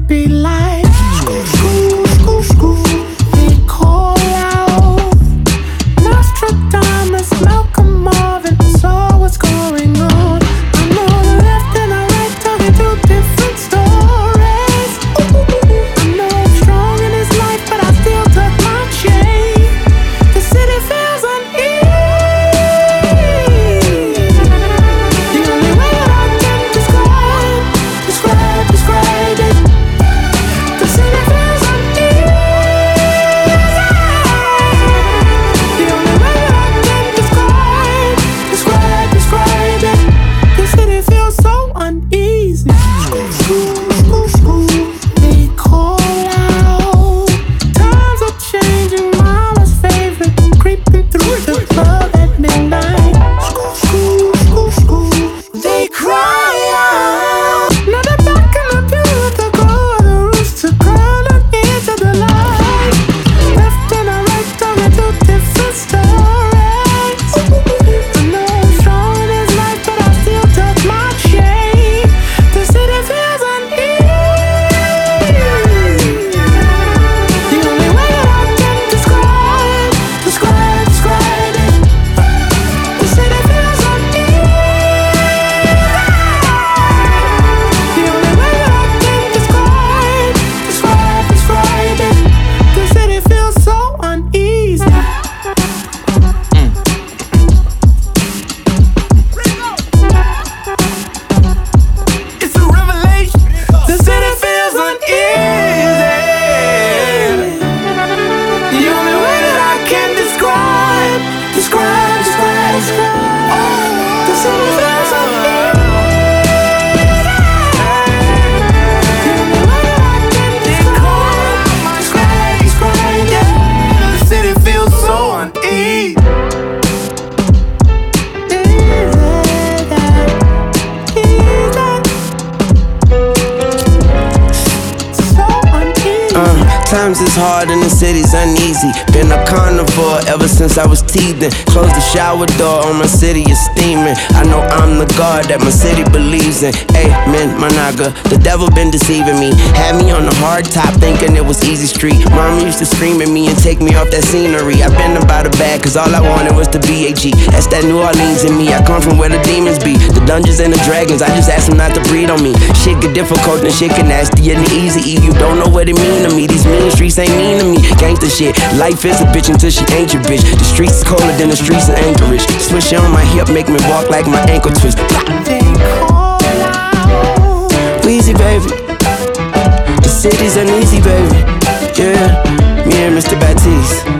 be like school, school, school, school. They call out Nostradamus, Malcolm Marvin, saw what's going on. I know the left and the right talking two different stories. I know I'm strong in this life, but I still tuck my chain. The city feels uneasy. The only way that I can describe it. The city feels uneasy. The only way that I can describe it. The city feels so uneasy. School, school, school. They call out. Times are changing. Mama's favorite. Creeping through the club at midnight. School, school, school, school. They cry out. Now they're back in the view of the glow of the rooster crown on into the light. Left and right talking two different stories. I know I'm strong in this life, but I still tuck my chain. The city feels uneasy. The only way that I can describe it. The city feels uneasy. The only way that I can describe it. The city feels so uneasy. It's a revelation. The city feels uneasy. The only way that I can describe. The city feels uneasy. The only way that I can describe. The city feels so uneasy. Times is hard and the city's uneasy. Been a carnivore ever since I was teething. Close the shower door on my city is steaming. I know I'm the God that my city believes in. Amen, my naga. The devil been deceiving me. Had me on the hard top thinking it was easy street. Mama used to scream at me and take me off that scenery. I've been about a bag cause all I wanted was to be AG. That's that New Orleans in me. I come from where the demons be. The dungeons and the dragons. I just asked them not to breed on me. Shit get difficult and shit get nasty and easy. You don't know what it mean to me. These mean streets ain't mean to me. Gangsta shit. Life is a bitch until she ain't your bitch. The streets is colder than the streets in Anchorage. Swish on my hip make me walk like my ankle twist. They call out. Weezy baby. The city's uneasy baby. Yeah, me and Mr. Baptiste.